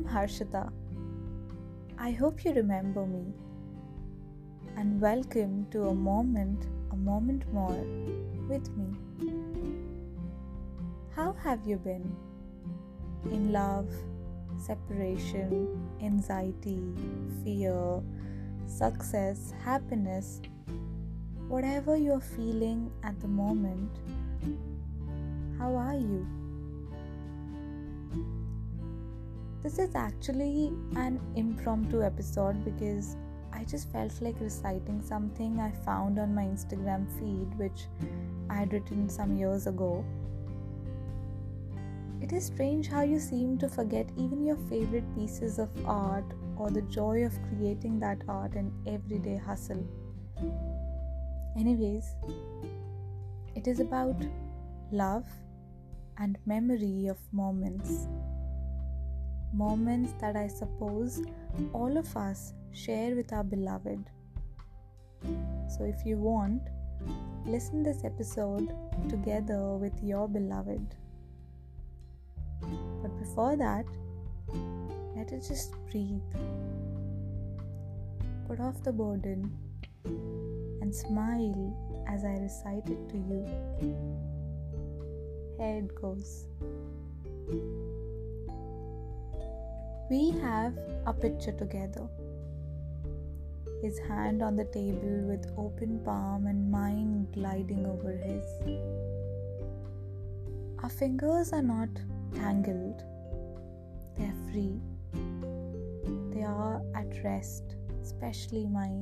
Harshita. I hope you remember me. And welcome to a moment more with me. How have you been? In love, separation, anxiety, fear, success, happiness, whatever you're feeling at the moment, how are you? This is actually an impromptu episode because I just felt like reciting something I found on my Instagram feed, which I had written some years ago. It is strange how you seem to forget even your favorite pieces of art or the joy of creating that art in everyday hustle. Anyways, it is about love and memory of moments. Moments that I suppose all of us share with our beloved. So if you want, listen this episode together with your beloved. But before that, let it just breathe. Put off the burden and smile as I recite it to you. Here it goes. We have a picture together. His hand on the table with open palm and mine gliding over his. Our fingers are not tangled. They are free. They are at rest, especially mine.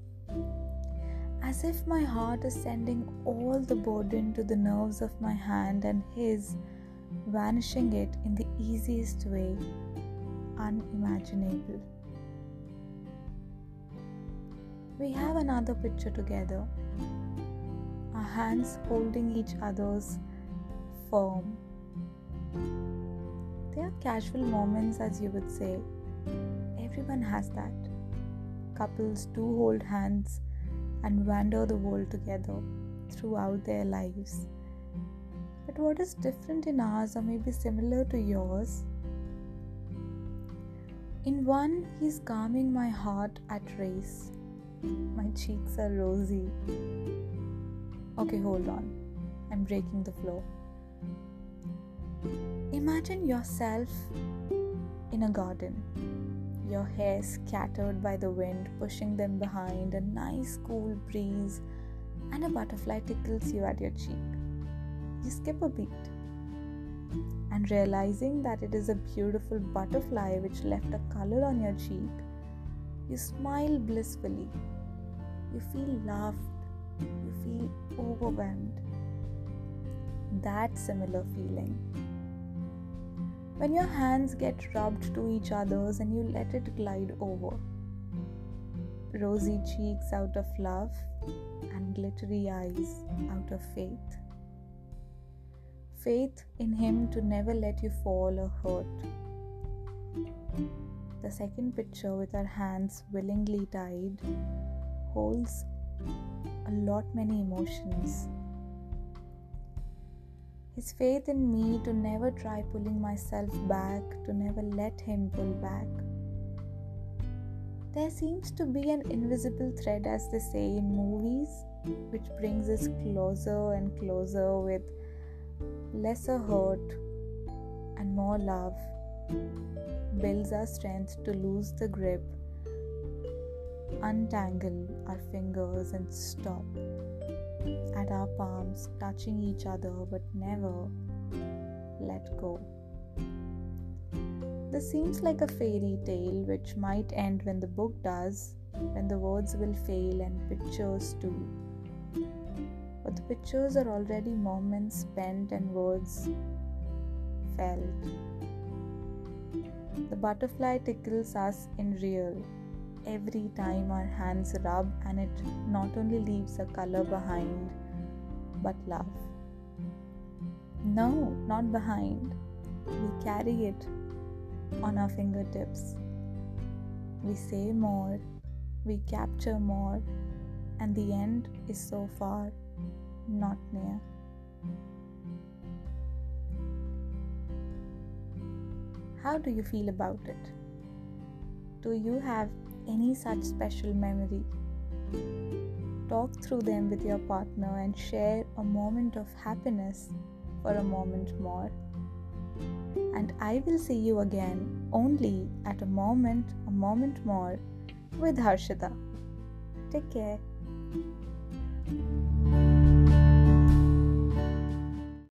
As if my heart is sending all the burden to the nerves of my hand and his vanishing it in the easiest way unimaginable. We have another picture together, our hands holding each other's firm. They are casual moments, as you would say. Everyone has that. Couples do hold hands and wander the world together throughout their lives. But what is different in ours, or maybe similar to yours? In one, he's calming my heart at race. My cheeks are rosy. Okay, hold on. I'm breaking the flow. Imagine yourself in a garden. Your hair scattered by the wind, pushing them behind, a nice cool breeze, and a butterfly tickles you at your cheek. You skip a beat. And realizing that it is a beautiful butterfly which left a color on your cheek, you smile blissfully. You feel loved. You feel overwhelmed. That similar feeling. When your hands get rubbed to each other's and you let it glide over. Rosy cheeks out of love and glittery eyes out of faith. Faith in him to never let you fall or hurt. The second picture with our hands willingly tied holds a lot many emotions. His faith in me to never try pulling myself back, to never let him pull back. There seems to be an invisible thread, as they say in movies, which brings us closer and closer with lesser hurt and more love, builds our strength to lose the grip, untangle our fingers and stop at our palms touching each other but never let go. This seems like a fairy tale which might end when the book does, when the words will fail and pictures too. But the pictures are already moments spent and words felt. The butterfly tickles us in real every time our hands rub, and it not only leaves a color behind, but love. No, not behind. We carry it on our fingertips. We say more, we capture more, and the end is so far not near. How do you feel about it? Do you have any such special memory? Talk through them with your partner and share a moment of happiness for a moment more. And I will see you again only at a moment more with Harshita. Take care.